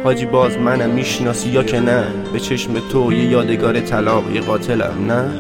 حاجی باز منم میشناسی یا که نه؟ به چشم تو یه یادگار طلاق، یه قاتلم نه؟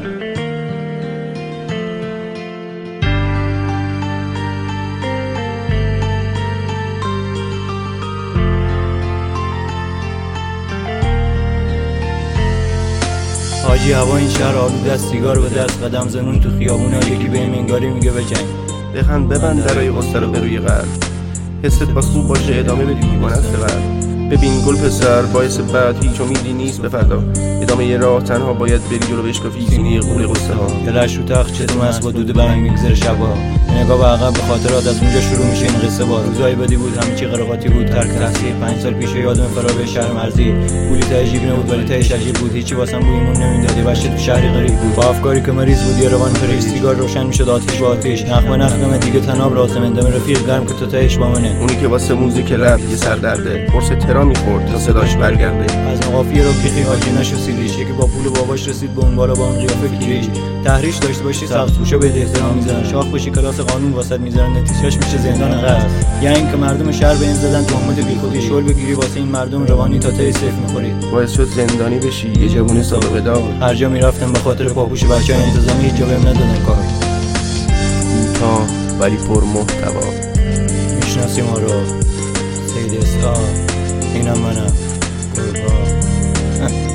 حاجی هوا این شهر آلوده است، سیگار به دست، قدم زنون تو خیابونا، یکی به این انگاری میگه بجنگ. بخند ببند درای غصه رو به روی قلب، حست با خوب باشه ادامه بدی دیوانه است قلب. ببین گل پسر باعث بعد هیچ امیدی نیست به فردا، ادامه یه راه تنها باید بری جلو بشکافی سینه قول غصه ها. دلش رو تخت چتون است با دود برنگ میگذره شبا، نگاه به عقب به خاطرات از اونجا شروع میشه این قصه با. روزای بدی بود، همه چی قراقاتی بود، ترک تحصیل، 5 سال پیش یادم فرار به شهر مرزی، پولی ته جیب نبود ولی تهش عجیب بود، هیچی واسم بویمون نمیداد، یه بچه تو شهری غریب بود با افکاری که مریض بود، یه روان فریز، سیگار روشن میشد آتیش با آتیش، نخمه دیگه تناب راسم اندم رفیق گرم که تو تهش با منه، اونی که واسه موزیک لب یه سر درده، قرص ترا میخورد تا صداش برگرده. از قافیه رو بیخی حاجی نشو سیریش، یکی با پول باباش رسید به اون بالا با اون قیافه گیریش، تحریش داشته باشی سبز پوشو به احترام میذارن، شاخ باشی کلاس قانون واسط میذارن، نتیجهش میشه زندان قصد. یا اینکه مردم شهر به این زدن تهمت بیخودی، شل بگیری واسه این مردم روانی تا ته سیف میخوری، باعث شد زندانی بشی یه جوون سابقه دار. هر جا میرفتم به خاطر پاپوش بچه‌های انتظامی هیچ جا بهم ندادن کار. کوتاه ولی پر محتوا، میشناسی ما رو سید استا، اینم منم.